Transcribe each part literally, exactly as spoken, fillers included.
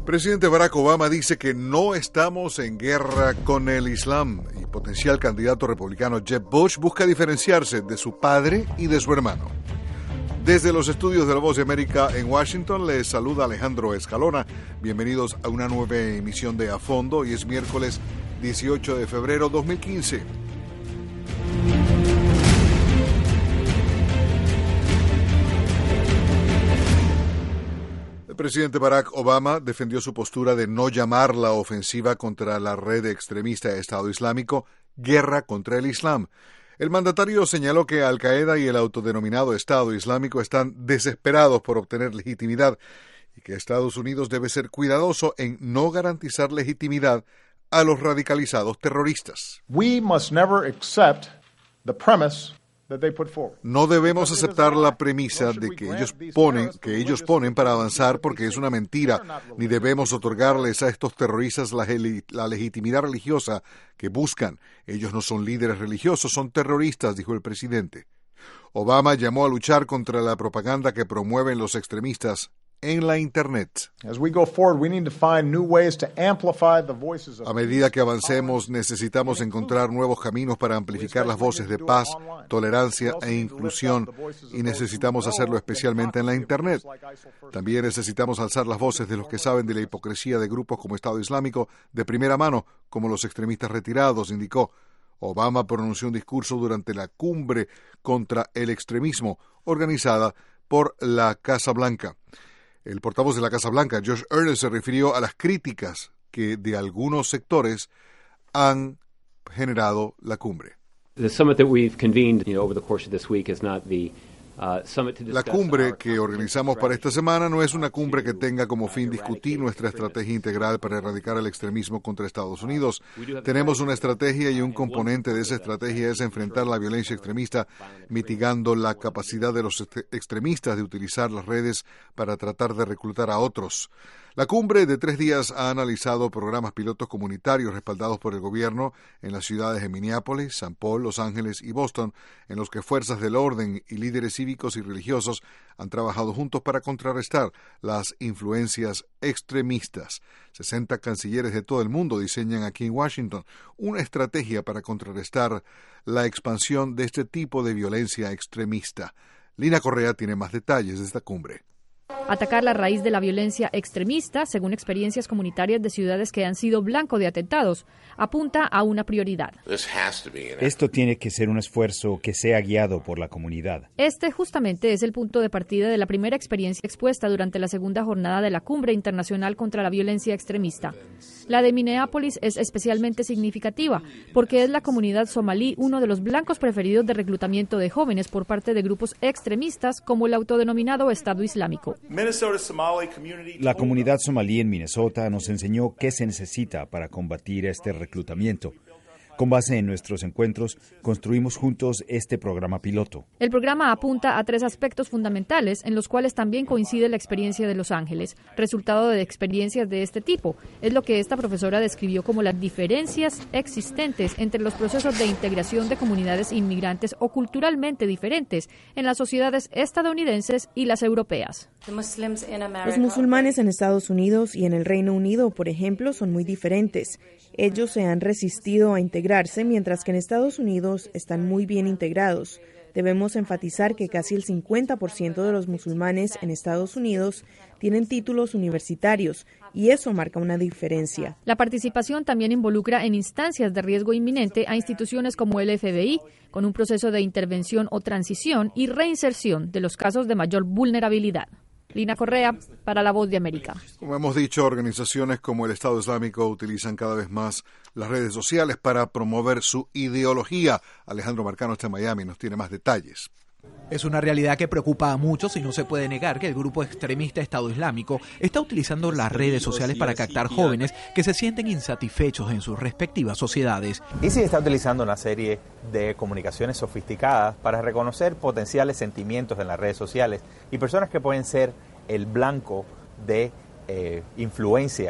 presidente Barack Obama dice que no estamos en guerra con el Islam y potencial candidato republicano Jeb Bush busca diferenciarse de su padre y de su hermano. Desde los estudios de La Voz de América en Washington les saluda Alejandro Escalona. Bienvenidos a una nueva emisión de A Fondo. Hoy es miércoles dieciocho de febrero de dos mil quince. El presidente Barack Obama defendió su postura de no llamar la ofensiva contra la red extremista Estado Islámico guerra contra el Islam. El mandatario señaló que Al-Qaeda y el autodenominado Estado Islámico están desesperados por obtener legitimidad y que Estados Unidos debe ser cuidadoso en no garantizar legitimidad a los radicalizados terroristas. We must never accept the premise that they put forward. No debemos aceptar la premisa de que ellos ponen, que ellos ponen para avanzar porque es una mentira, ni debemos otorgarles a estos terroristas la, la legitimidad religiosa que buscan. Ellos no son líderes religiosos, son terroristas, dijo el presidente. Obama llamó a luchar contra la propaganda que promueven los extremistas en la Internet. A medida que avancemos, necesitamos encontrar nuevos caminos para amplificar las voces de paz, tolerancia e inclusión, y necesitamos hacerlo especialmente en la Internet. También necesitamos alzar las voces de los que saben de la hipocresía de grupos como Estado Islámico de primera mano, como los extremistas retirados, indicó. Obama pronunció un discurso durante la cumbre contra el extremismo, organizada por la Casa Blanca. El portavoz de la Casa Blanca, Josh Earnest, se refirió a las críticas que de algunos sectores han generado la cumbre. La cumbre que organizamos para esta semana no es una cumbre que tenga como fin discutir nuestra estrategia integral para erradicar el extremismo contra Estados Unidos. Tenemos una estrategia y un componente de esa estrategia es enfrentar la violencia extremista, mitigando la capacidad de los extremistas de utilizar las redes para tratar de reclutar a otros. La cumbre de tres días ha analizado programas pilotos comunitarios respaldados por el gobierno en las ciudades de Minneapolis, San Paul, Los Ángeles y Boston, en los que fuerzas del orden y líderes cívicos y religiosos han trabajado juntos para contrarrestar las influencias extremistas. sesenta cancilleres de todo el mundo diseñan aquí en Washington una estrategia para contrarrestar la expansión de este tipo de violencia extremista. Lina Correa tiene más detalles de esta cumbre. Atacar la raíz de la violencia extremista, según experiencias comunitarias de ciudades que han sido blanco de atentados, apunta a una prioridad. Esto tiene que ser un esfuerzo que sea guiado por la comunidad. Este justamente es el punto de partida de la primera experiencia expuesta durante la segunda jornada de la Cumbre Internacional contra la Violencia Extremista. La de Minneapolis es especialmente significativa porque es la comunidad somalí uno de los blancos preferidos de reclutamiento de jóvenes por parte de grupos extremistas como el autodenominado Estado Islámico. La comunidad somalí en Minnesota nos enseñó qué se necesita para combatir este reclutamiento. Con base en nuestros encuentros, construimos juntos este programa piloto. El programa apunta a tres aspectos fundamentales en los cuales también coincide la experiencia de Los Ángeles. Resultado de experiencias de este tipo es lo que esta profesora describió como las diferencias existentes entre los procesos de integración de comunidades inmigrantes o culturalmente diferentes en las sociedades estadounidenses y las europeas. Los musulmanes en Estados Unidos y en el Reino Unido, por ejemplo, son muy diferentes. Ellos se han resistido a integrarse, mientras que en Estados Unidos están muy bien integrados. Debemos enfatizar que casi el cincuenta por ciento de los musulmanes en Estados Unidos tienen títulos universitarios, y eso marca una diferencia. La participación también involucra en instancias de riesgo inminente a instituciones como el F B I, con un proceso de intervención o transición y reinserción de los casos de mayor vulnerabilidad. Lina Correa, para La Voz de América. Como hemos dicho, organizaciones como el Estado Islámico utilizan cada vez más las redes sociales para promover su ideología. Alejandro Marcano está en Miami, nos tiene más detalles. Es una realidad que preocupa a muchos y no se puede negar que el grupo extremista Estado Islámico está utilizando las redes sociales para captar jóvenes que se sienten insatisfechos en sus respectivas sociedades. ISIS está utilizando una serie de comunicaciones sofisticadas para reconocer potenciales sentimientos en las redes sociales y personas que pueden ser el blanco de eh, influencia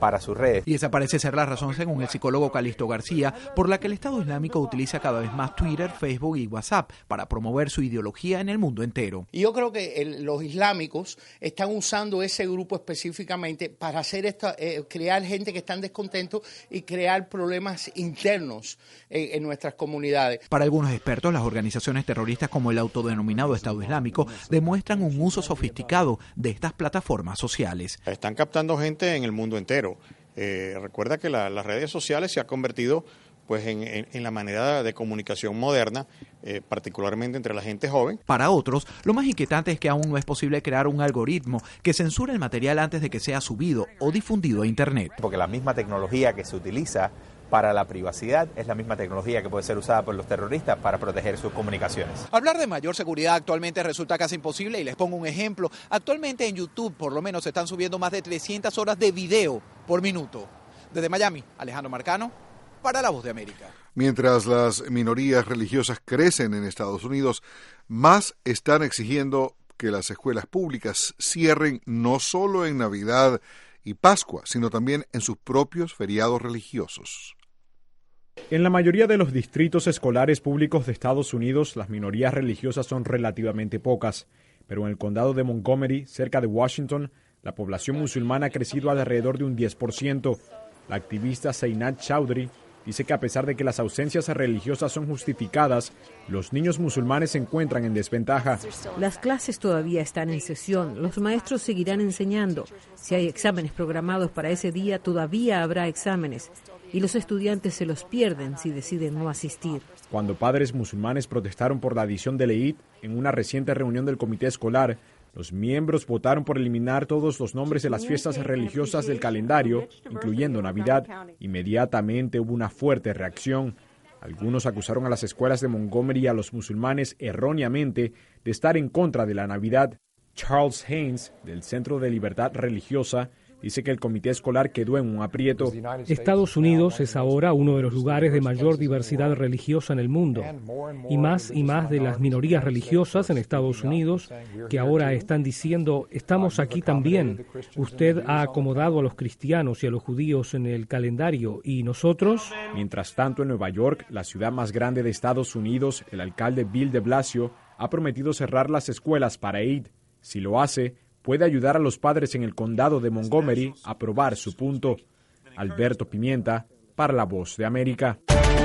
para sus redes. Y esa parece ser la razón, según el psicólogo Calixto García, por la que el Estado Islámico utiliza cada vez más Twitter, Facebook y WhatsApp para promover su ideología en el mundo entero. Y yo creo que el, los islámicos están usando ese grupo específicamente para hacer esta, eh, crear gente que están descontentos y crear problemas internos en, en nuestras comunidades. Para algunos expertos, las organizaciones terroristas como el autodenominado Estado Islámico demuestran un uso sofisticado de estas plataformas sociales. Están captando gente en el mundo entero. Eh, recuerda que la, las redes sociales se han convertido pues en, en, en la manera de comunicación moderna, eh, particularmente entre la gente joven. Para otros, lo más inquietante es que aún no es posible crear un algoritmo que censure el material antes de que sea subido o difundido a Internet. Porque la misma tecnología que se utiliza para la privacidad es la misma tecnología que puede ser usada por los terroristas para proteger sus comunicaciones. Hablar de mayor seguridad actualmente resulta casi imposible y les pongo un ejemplo. Actualmente en YouTube por lo menos se están subiendo más de trescientas horas de video por minuto. Desde Miami, Alejandro Marcano, para La Voz de América. Mientras las minorías religiosas crecen en Estados Unidos, más están exigiendo que las escuelas públicas cierren no solo en Navidad y Pascua, sino también en sus propios feriados religiosos. En la mayoría de los distritos escolares públicos de Estados Unidos, las minorías religiosas son relativamente pocas, pero en el condado de Montgomery, cerca de Washington, la población musulmana ha crecido alrededor de un diez por ciento. La activista Zeinat Chaudhry dice que a pesar de que las ausencias religiosas son justificadas, los niños musulmanes se encuentran en desventaja. Las clases todavía están en sesión, los maestros seguirán enseñando. Si hay exámenes programados para ese día, todavía habrá exámenes. Y los estudiantes se los pierden si deciden no asistir. Cuando padres musulmanes protestaron por la adición del Eid en una reciente reunión del comité escolar, los miembros votaron por eliminar todos los nombres de las fiestas religiosas del calendario, incluyendo Navidad. Inmediatamente hubo una fuerte reacción. Algunos acusaron a las escuelas de Montgomery y a los musulmanes erróneamente de estar en contra de la Navidad. Charles Haynes, del Centro de Libertad Religiosa, dice que el comité escolar quedó en un aprieto. Estados Unidos es ahora uno de los lugares de mayor diversidad religiosa en el mundo. Y más y más de las minorías religiosas en Estados Unidos que ahora están diciendo, estamos aquí también. Usted ha acomodado a los cristianos y a los judíos en el calendario, ¿y nosotros? Mientras tanto, en Nueva York, la ciudad más grande de Estados Unidos, el alcalde Bill de Blasio ha prometido cerrar las escuelas para Eid. Si lo hace, puede ayudar a los padres en el condado de Montgomery a probar su punto. Alberto Pimienta, para La Voz de América.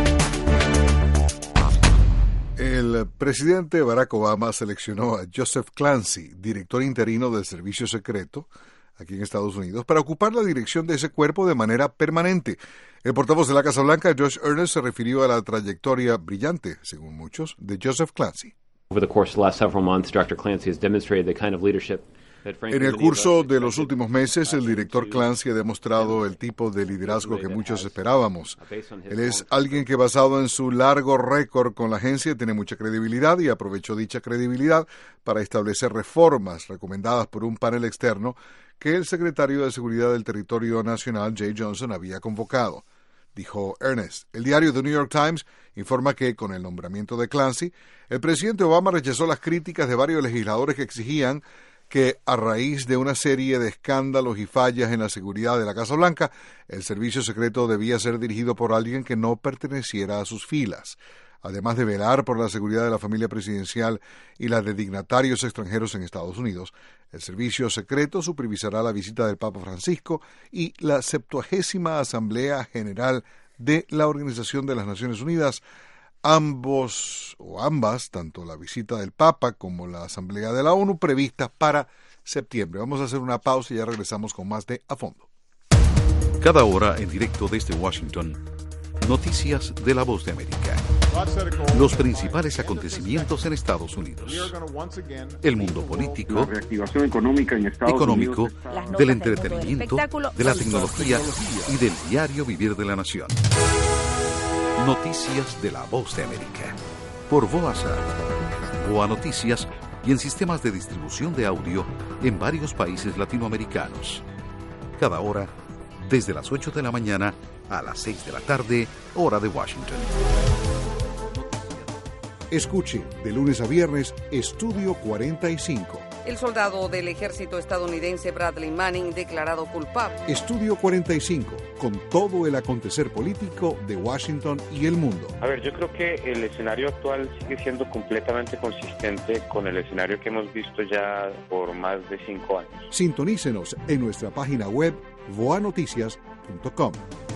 El presidente Barack Obama seleccionó a Joseph Clancy, director interino del Servicio Secreto, aquí en Estados Unidos, para ocupar la dirección de ese cuerpo de manera permanente. El portavoz de la Casa Blanca, Josh Earnest, se refirió a la trayectoria brillante, según muchos, de Joseph Clancy. Over the course of the last several months, doctor Clancy has demonstrated the kind of leadership. En el curso de los últimos meses, el director Clancy ha demostrado el tipo de liderazgo que muchos esperábamos. Él es alguien que, basado en su largo récord con la agencia, tiene mucha credibilidad y aprovechó dicha credibilidad para establecer reformas recomendadas por un panel externo que el secretario de Seguridad del Territorio Nacional, Jay Johnson, había convocado. Dijo Earnest. El diario The New York Times informa que, con el nombramiento de Clancy, el presidente Obama rechazó las críticas de varios legisladores que exigían que, a raíz de una serie de escándalos y fallas en la seguridad de la Casa Blanca, el servicio secreto debía ser dirigido por alguien que no perteneciera a sus filas. Además de velar por la seguridad de la familia presidencial y la de dignatarios extranjeros en Estados Unidos, el servicio secreto supervisará la visita del Papa Francisco y la septuagésima Asamblea General de la Organización de las Naciones Unidas. Ambos o ambas, tanto la visita del Papa como la Asamblea de la ONU, previstas para septiembre. Vamos a hacer una pausa y ya regresamos con más de A Fondo. Cada hora en directo desde Washington, noticias de La Voz de América. Los principales acontecimientos en Estados Unidos. El mundo político, la reactivación económica, en Estados económico, Unidos, del entretenimiento, de la tecnología y del diario vivir de la nación. Noticias de La Voz de América. Por Voasa, Boa Noticias y en sistemas de distribución de audio en varios países latinoamericanos. Cada hora, desde las ocho de la mañana a las seis de la tarde, hora de Washington. Escuche de lunes a viernes Estudio cuarenta y cinco. El soldado del ejército estadounidense Bradley Manning declarado culpable. Estudio cuarenta y cinco, con todo el acontecer político de Washington y el mundo. A ver, yo creo que el escenario actual sigue siendo completamente consistente con el escenario que hemos visto ya por más de cinco años. Sintonícenos en nuestra página web voa noticias punto com.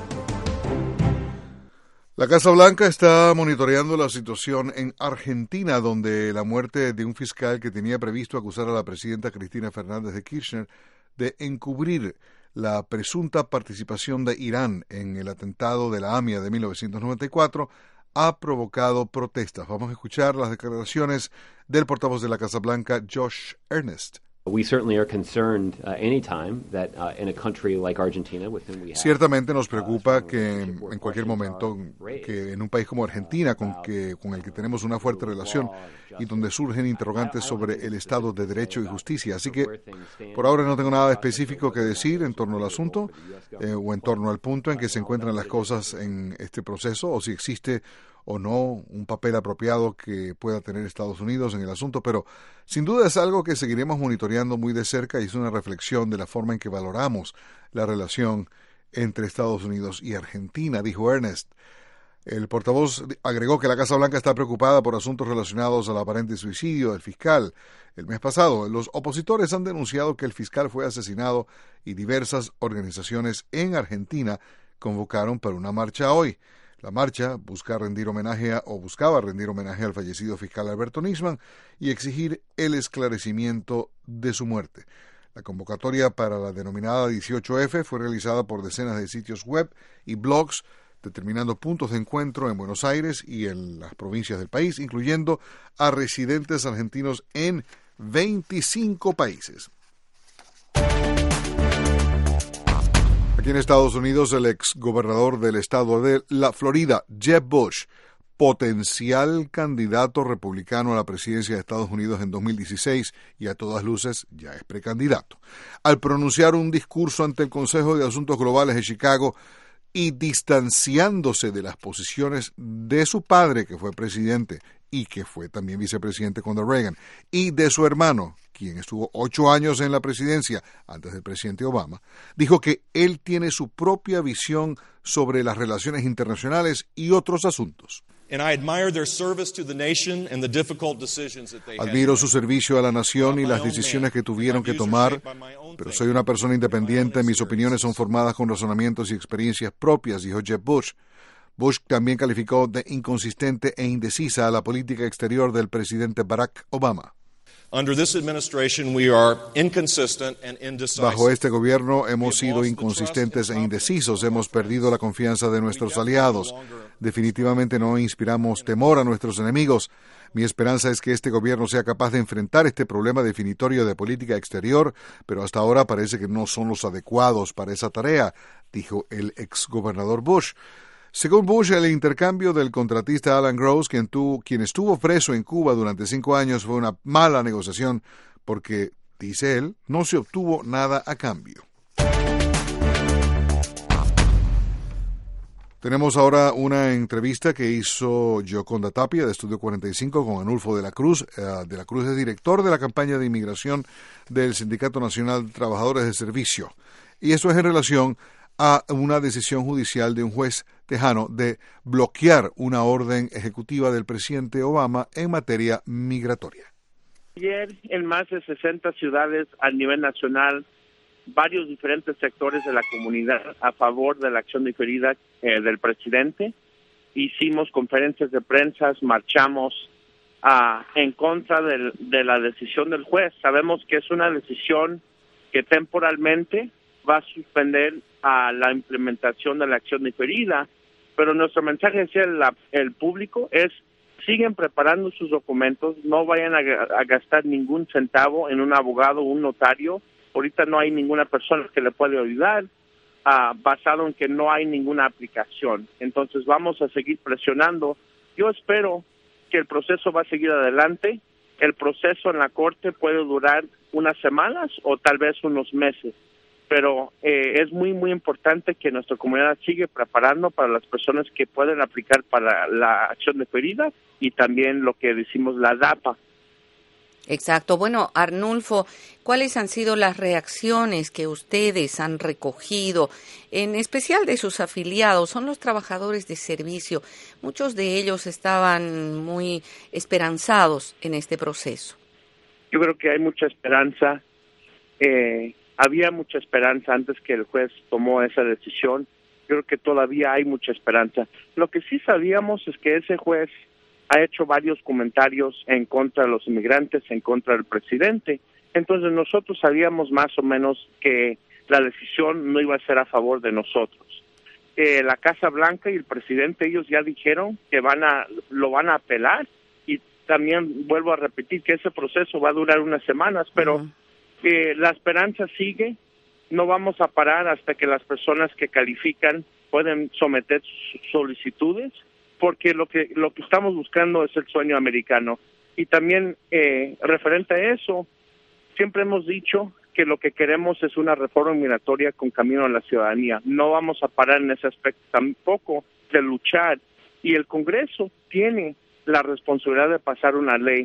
La Casa Blanca está monitoreando la situación en Argentina, donde la muerte de un fiscal que tenía previsto acusar a la presidenta Cristina Fernández de Kirchner de encubrir la presunta participación de Irán en el atentado de la A M I A de mil novecientos noventa y cuatro ha provocado protestas. Vamos a escuchar las declaraciones del portavoz de la Casa Blanca, Josh Earnest. We certainly are concerned uh, anytime that uh, in a country like Argentina, with whom we have, Ciertamente nos preocupa que en cualquier momento, que en un país como Argentina, con, que, con el que tenemos una fuerte relación y donde surgen interrogantes sobre el Estado de Derecho y Justicia. Así que por ahora no tengo nada específico que decir en torno al asunto eh, o en torno al punto en que se encuentran las cosas en este proceso, o si existe o no un papel apropiado que pueda tener Estados Unidos en el asunto, pero sin duda es algo que seguiremos monitoreando muy de cerca y es una reflexión de la forma en que valoramos la relación entre Estados Unidos y Argentina, dijo Ernest. El portavoz agregó que la Casa Blanca está preocupada por asuntos relacionados al aparente suicidio del fiscal. El mes pasado, los opositores han denunciado que el fiscal fue asesinado y diversas organizaciones en Argentina convocaron para una marcha hoy. La marcha busca rendir homenaje a, o buscaba rendir homenaje al fallecido fiscal Alberto Nisman y exigir el esclarecimiento de su muerte. La convocatoria para la denominada dieciocho efe fue realizada por decenas de sitios web y blogs, determinando puntos de encuentro en Buenos Aires y en las provincias del país, incluyendo a residentes argentinos en veinticinco países. Aquí en Estados Unidos, el exgobernador del estado de la Florida, Jeb Bush, potencial candidato republicano a la presidencia de Estados Unidos en dos mil dieciséis y a todas luces ya es precandidato, al pronunciar un discurso ante el Consejo de Asuntos Globales de Chicago y distanciándose de las posiciones de su padre, que fue presidente y que fue también vicepresidente con Reagan, y de su hermano, quien estuvo ocho años en la presidencia antes del presidente Obama, dijo que él tiene su propia visión sobre las relaciones internacionales y otros asuntos. Admiro su servicio a la nación y las decisiones que tuvieron que tomar, pero soy una persona independiente, mis opiniones son formadas con razonamientos y experiencias propias, dijo Jeb Bush. Bush también calificó de inconsistente e indecisa a la política exterior del presidente Barack Obama. Bajo este gobierno hemos sido inconsistentes e indecisos, hemos perdido la confianza de nuestros aliados. Definitivamente no inspiramos temor a nuestros enemigos. Mi esperanza es que este gobierno sea capaz de enfrentar este problema definitorio de política exterior, pero hasta ahora parece que no son los adecuados para esa tarea, dijo el exgobernador Bush. Según Bush, el intercambio del contratista Alan Gross, quien, tuvo, quien estuvo preso en Cuba durante cinco años, fue una mala negociación porque, dice él, no se obtuvo nada a cambio. Tenemos ahora una entrevista que hizo Gioconda Tapia de Estudio cuarenta y cinco con Anulfo de la Cruz. Uh, de la Cruz es director de la campaña de inmigración del Sindicato Nacional de Trabajadores de Servicio. Y eso es en relación a una decisión judicial de un juez tejano de bloquear una orden ejecutiva del presidente Obama en materia migratoria. Ayer, en más de sesenta ciudades a nivel nacional, varios diferentes sectores de la comunidad a favor de la acción diferida eh, del presidente, hicimos conferencias de prensa, marchamos uh, en contra del, de la decisión del juez. Sabemos que es una decisión que temporalmente va a suspender a la implementación de la acción diferida, pero nuestro mensaje hacia el, el público es: siguen preparando sus documentos, no vayan a, a gastar ningún centavo en un abogado o un notario. Ahorita no hay ninguna persona que le puede ayudar, uh, basado en que no hay ninguna aplicación. Entonces vamos a seguir presionando. Yo espero que el proceso va a seguir adelante. El proceso en la corte puede durar unas semanas o tal vez unos meses, pero eh, es muy, muy importante que nuestra comunidad siga preparando para las personas que pueden aplicar para la acción diferida y también lo que decimos la D A P A. Exacto. Bueno, Arnulfo, ¿cuáles han sido las reacciones que ustedes han recogido, en especial de sus afiliados? Son los trabajadores de servicio. Muchos de ellos estaban muy esperanzados en este proceso. Yo creo que hay mucha esperanza. Eh, había mucha esperanza antes que el juez tomó esa decisión. Yo creo que todavía hay mucha esperanza. Lo que sí sabíamos es que ese juez ha hecho varios comentarios en contra de los inmigrantes, en contra del presidente. Entonces nosotros sabíamos más o menos que la decisión no iba a ser a favor de nosotros. Eh, la Casa Blanca y el presidente, ellos ya dijeron que van a lo van a apelar, y también vuelvo a repetir que ese proceso va a durar unas semanas, pero uh-huh. eh, la esperanza sigue. No vamos a parar hasta que las personas que califican pueden someter sus solicitudes, porque lo que lo que estamos buscando es el sueño americano. Y también eh, referente a eso, siempre hemos dicho que lo que queremos es una reforma migratoria con camino a la ciudadanía. No vamos a parar en ese aspecto tampoco de luchar, y el Congreso tiene la responsabilidad de pasar una ley.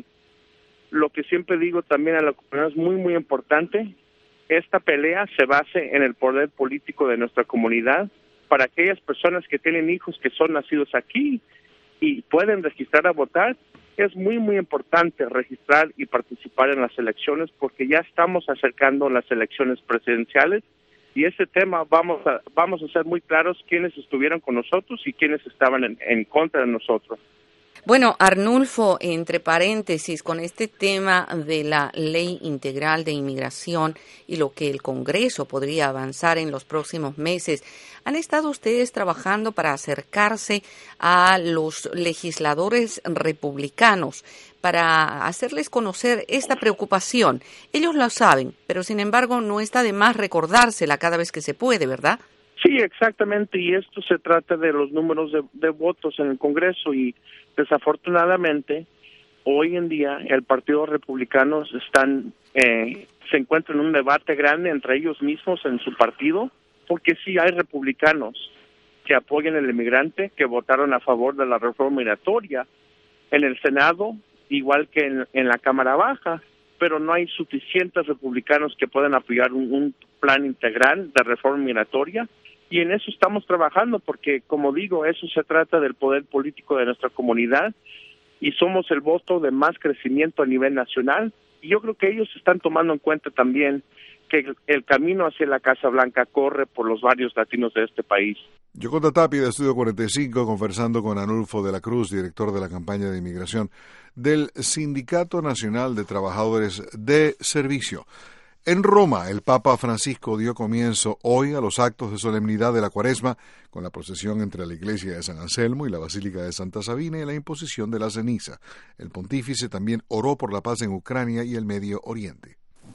Lo que siempre digo también a la comunidad es muy, muy importante, esta pelea se base en el poder político de nuestra comunidad, para aquellas personas que tienen hijos que son nacidos aquí y pueden registrar a votar. Es muy, muy importante registrar y participar en las elecciones, porque ya estamos acercando las elecciones presidenciales, y ese tema vamos a vamos a ser muy claros quiénes estuvieron con nosotros y quiénes estaban en, en contra de nosotros. Bueno, Arnulfo, entre paréntesis, con este tema de la ley integral de inmigración y lo que el Congreso podría avanzar en los próximos meses, ¿han estado ustedes trabajando para acercarse a los legisladores republicanos para hacerles conocer esta preocupación? Ellos lo saben, pero sin embargo no está de más recordársela cada vez que se puede, ¿verdad? Sí, exactamente, y esto se trata de los números de, de votos en el Congreso, y desafortunadamente hoy en día el Partido Republicano están eh, se encuentra en un debate grande entre ellos mismos en su partido, porque sí hay republicanos que apoyan al inmigrante, que votaron a favor de la reforma migratoria en el Senado, igual que en, en la Cámara Baja, pero no hay suficientes republicanos que puedan apoyar un, un plan integral de reforma migratoria. Y en eso estamos trabajando, porque, como digo, eso se trata del poder político de nuestra comunidad, y somos el voto de más crecimiento a nivel nacional. Y yo creo que ellos están tomando en cuenta también que el, el camino hacia la Casa Blanca corre por los varios latinos de este país. Yoconda Tapia, de Estudio cuarenta y cinco, conversando con Arnulfo de la Cruz, director de la campaña de inmigración del Sindicato Nacional de Trabajadores de Servicio. En Roma, el Papa Francisco dio comienzo hoy a los actos de solemnidad de la Cuaresma, con la procesión entre la iglesia de San Anselmo y la Basílica de Santa Sabina y la imposición de la ceniza. El pontífice también oró por la paz en Ucrania y el Medio Oriente.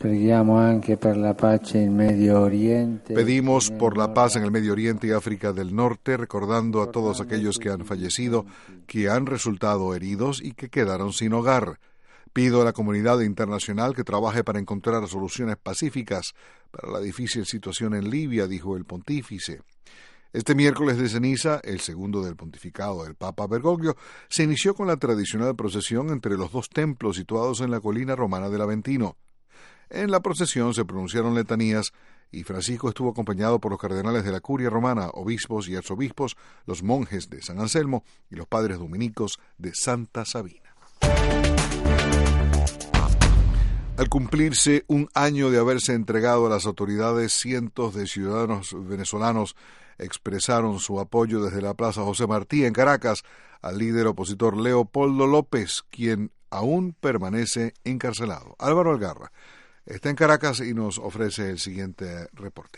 Pedimos por la paz en el Medio Oriente y África del Norte, recordando a todos aquellos que han fallecido, que han resultado heridos y que quedaron sin hogar. Pido a la comunidad internacional que trabaje para encontrar soluciones pacíficas para la difícil situación en Libia, dijo el pontífice. Este miércoles de ceniza, el segundo del pontificado del Papa Bergoglio, se inició con la tradicional procesión entre los dos templos situados en la colina romana del Aventino. En la procesión se pronunciaron letanías y Francisco estuvo acompañado por los cardenales de la Curia Romana, obispos y arzobispos, los monjes de San Anselmo y los padres dominicos de Santa Sabina. Al cumplirse un año de haberse entregado a las autoridades, cientos de ciudadanos venezolanos expresaron su apoyo desde la Plaza José Martí en Caracas al líder opositor Leopoldo López, quien aún permanece encarcelado. Álvaro Algarra está en Caracas y nos ofrece el siguiente reporte.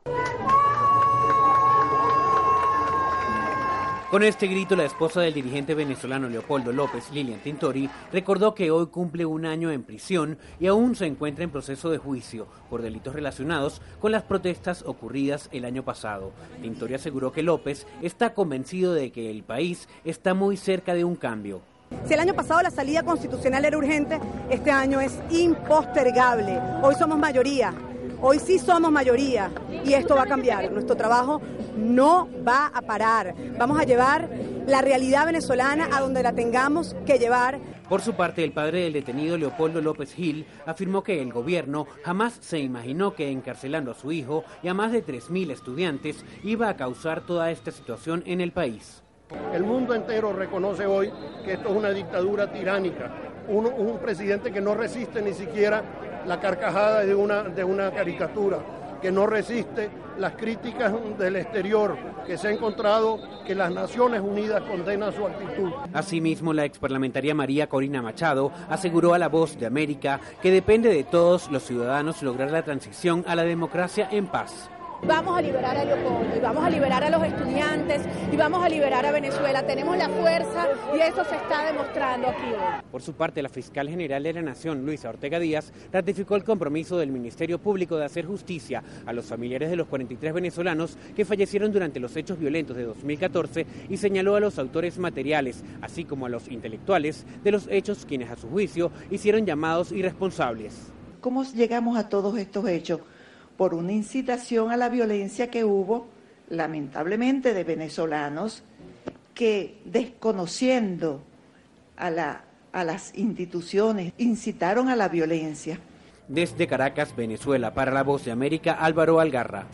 Con este grito, la esposa del dirigente venezolano Leopoldo López, Lilian Tintori, recordó que hoy cumple un año en prisión y aún se encuentra en proceso de juicio por delitos relacionados con las protestas ocurridas el año pasado. Tintori aseguró que López está convencido de que el país está muy cerca de un cambio. Si el año pasado la salida constitucional era urgente, este año es impostergable. Hoy somos mayoría, hoy sí somos mayoría y esto va a cambiar. Nuestro trabajo no va a parar. Vamos a llevar la realidad venezolana a donde la tengamos que llevar. Por su parte, el padre del detenido Leopoldo López Gil afirmó que el gobierno jamás se imaginó que encarcelando a su hijo y a más de tres mil estudiantes iba a causar toda esta situación en el país. El mundo entero reconoce hoy que esto es una dictadura tiránica, un, un presidente que no resiste ni siquiera la carcajada de una, de una caricatura, que no resiste las críticas del exterior, que se ha encontrado que las Naciones Unidas condenan su actitud. Asimismo, la exparlamentaria María Corina Machado aseguró a La Voz de América que depende de todos los ciudadanos lograr la transición a la democracia en paz. Vamos a liberar a Leopoldo y vamos a liberar a los estudiantes y vamos a liberar a Venezuela. Tenemos la fuerza y eso se está demostrando aquí hoy. Por su parte, la fiscal general de la Nación, Luisa Ortega Díaz, ratificó el compromiso del Ministerio Público de hacer justicia a los familiares de los cuarenta y tres venezolanos que fallecieron durante los hechos violentos de dos mil catorce y señaló a los autores materiales, así como a los intelectuales de los hechos, quienes a su juicio hicieron llamados irresponsables. ¿Cómo llegamos a todos estos hechos? Por una incitación a la violencia que hubo, lamentablemente, de venezolanos que, desconociendo a, la, a las instituciones, incitaron a la violencia. Desde Caracas, Venezuela, para La Voz de América, Álvaro Algarra.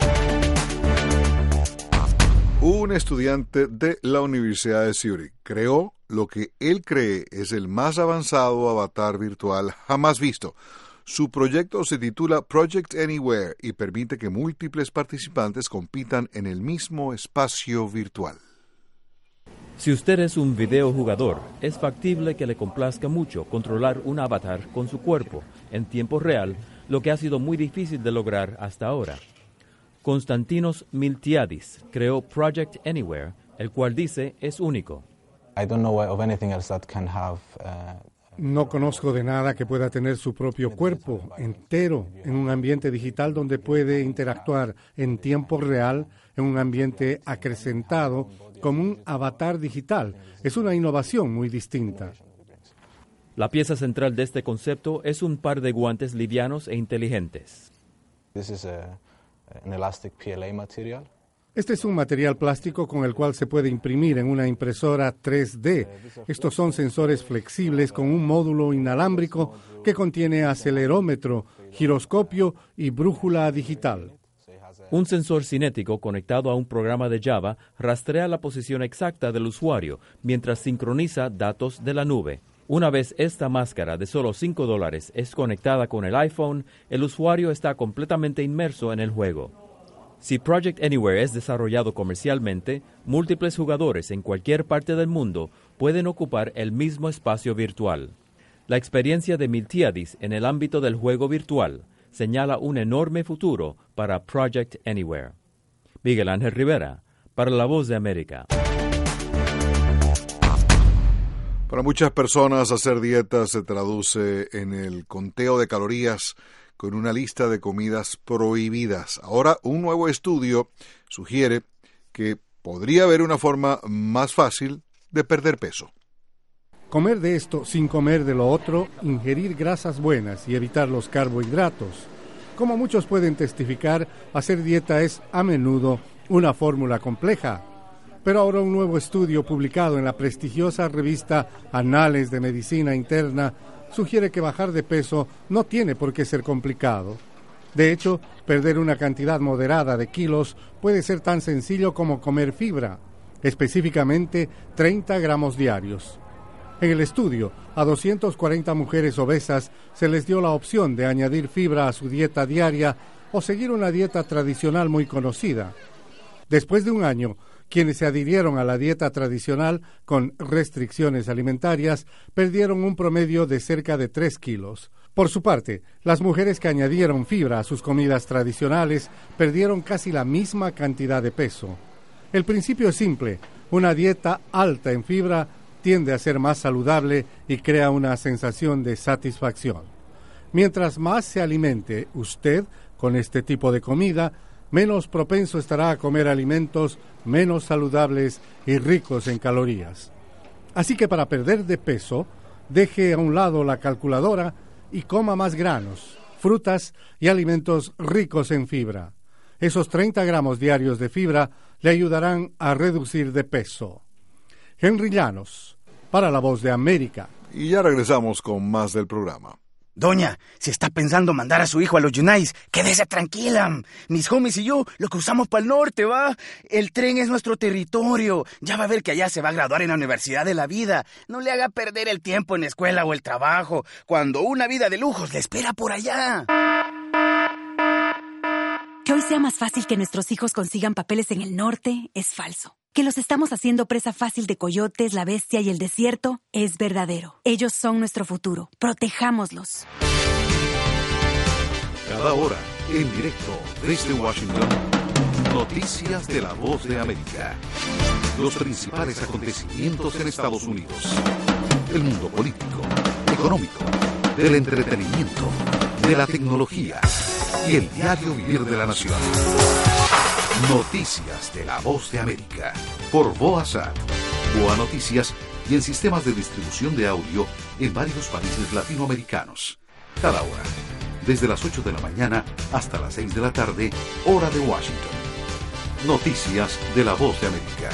Un estudiante de la Universidad de Zurich creó lo que él cree es el más avanzado avatar virtual jamás visto. Su proyecto se titula Project Anywhere y permite que múltiples participantes compitan en el mismo espacio virtual. Si usted es un videojugador, es factible que le complazca mucho controlar un avatar con su cuerpo en tiempo real, lo que ha sido muy difícil de lograr hasta ahora. Konstantinos Miltiadis creó Project Anywhere, el cual dice es único. I don't know of anything else that can have, uh... No conozco de nada que pueda tener su propio cuerpo entero en un ambiente digital donde puede interactuar en tiempo real, en un ambiente acrecentado, como un avatar digital. Es una innovación muy distinta. La pieza central de este concepto es un par de guantes livianos e inteligentes. This is a, an elastic P L A material. Este es un material plástico con el cual se puede imprimir en una impresora tres D. Estos son sensores flexibles con un módulo inalámbrico que contiene acelerómetro, giroscopio y brújula digital. Un sensor cinético conectado a un programa de Java rastrea la posición exacta del usuario mientras sincroniza datos de la nube. Una vez esta máscara de solo cinco dólares es conectada con el iPhone, el usuario está completamente inmerso en el juego. Si Project Anywhere es desarrollado comercialmente, múltiples jugadores en cualquier parte del mundo pueden ocupar el mismo espacio virtual. La experiencia de Miltiadis en el ámbito del juego virtual señala un enorme futuro para Project Anywhere. Miguel Ángel Rivera, para La Voz de América. Para muchas personas, hacer dieta se traduce en el conteo de calorías con una lista de comidas prohibidas. Ahora, un nuevo estudio sugiere que podría haber una forma más fácil de perder peso. Comer de esto sin comer de lo otro, ingerir grasas buenas y evitar los carbohidratos. Como muchos pueden testificar, hacer dieta es a menudo una fórmula compleja. Pero ahora un nuevo estudio publicado en la prestigiosa revista Anales de Medicina Interna sugiere que bajar de peso no tiene por qué ser complicado. De hecho, perder una cantidad moderada de kilos puede ser tan sencillo como comer fibra, específicamente treinta gramos diarios. En el estudio, a doscientas cuarenta mujeres obesas se les dio la opción de añadir fibra a su dieta diaria o seguir una dieta tradicional muy conocida. Después de un año, quienes se adhirieron a la dieta tradicional con restricciones alimentarias perdieron un promedio de cerca de tres kilos. Por su parte, las mujeres que añadieron fibra a sus comidas tradicionales perdieron casi la misma cantidad de peso. El principio es simple: una dieta alta en fibra tiende a ser más saludable y crea una sensación de satisfacción. Mientras más se alimente usted con este tipo de comida, menos propenso estará a comer alimentos menos saludables y ricos en calorías. Así que para perder de peso, deje a un lado la calculadora y coma más granos, frutas y alimentos ricos en fibra. Esos treinta gramos diarios de fibra le ayudarán a reducir de peso. Henry Llanos, para La Voz de América. Y ya regresamos con más del programa. Doña, si está pensando mandar a su hijo a los Yunais, quédese tranquila. Mis homies y yo lo cruzamos para el norte, ¿va? El tren es nuestro territorio. Ya va a ver que allá se va a graduar en la Universidad de la Vida. No le haga perder el tiempo en la escuela o el trabajo, cuando una vida de lujos le espera por allá. Que hoy sea más fácil que nuestros hijos consigan papeles en el norte es falso. Que los estamos haciendo presa fácil de coyotes, la bestia y el desierto es verdadero. Ellos son nuestro futuro. Protejámoslos. Cada hora, en directo desde Washington, noticias de La Voz de América. Los principales acontecimientos en Estados Unidos. El mundo político, económico, del entretenimiento, de la tecnología y el diario vivir de la nación. Noticias de La Voz de América, por Boazat, Boa Noticias y en sistemas de distribución de audio en varios países latinoamericanos. Cada hora, desde las ocho de la mañana hasta las seis de la tarde, hora de Washington. Noticias de La Voz de América.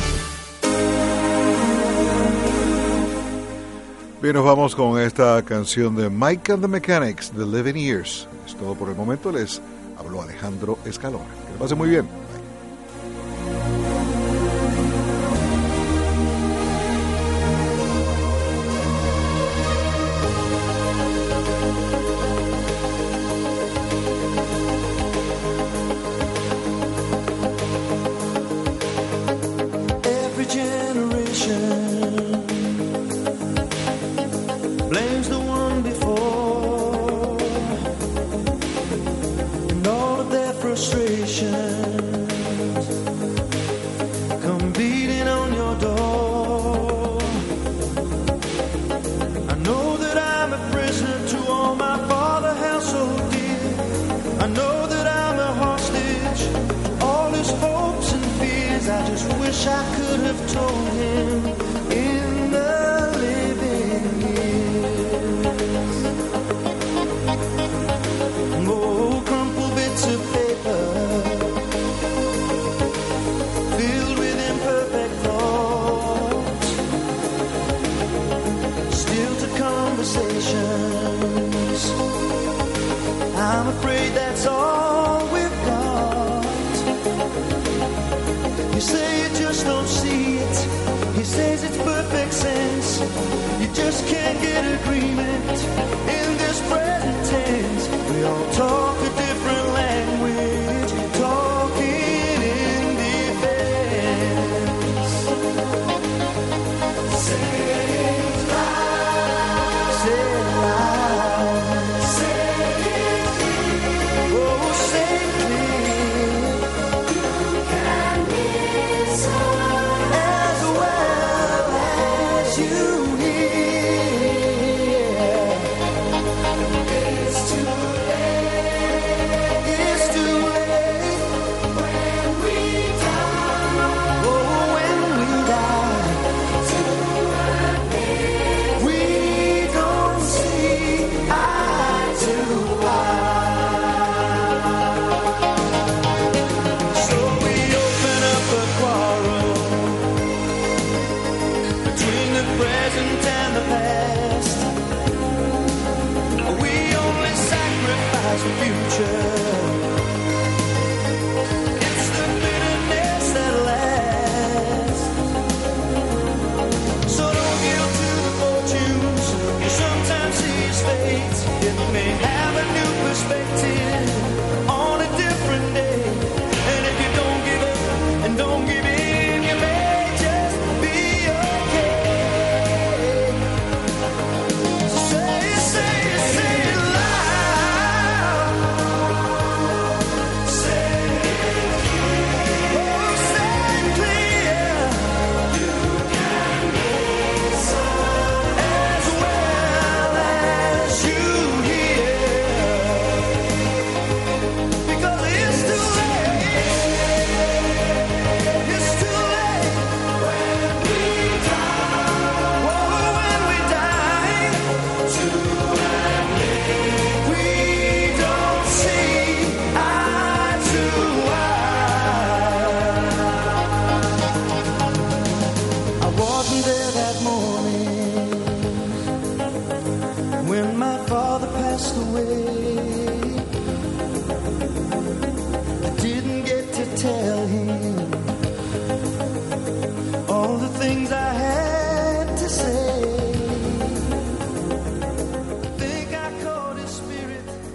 Bien, nos vamos con esta canción de Mike and the Mechanics, The Living Years. Es todo por el momento, les habló Alejandro Escalona. Que le pase muy bien. I'm afraid that's all we've got. You say you just don't see it. He says it's perfect sense. You just can't get agreement in this present tense. We all talk a different language, talking in defense. Say it loud, say it loud, say it clear. Oh, say it clear. You can listen as well as you hear. It's too late, it's too late when we die. Oh, when we die, we don't see eye to eye. So we open up a quarrel between the present and the past. We only sacrifice the future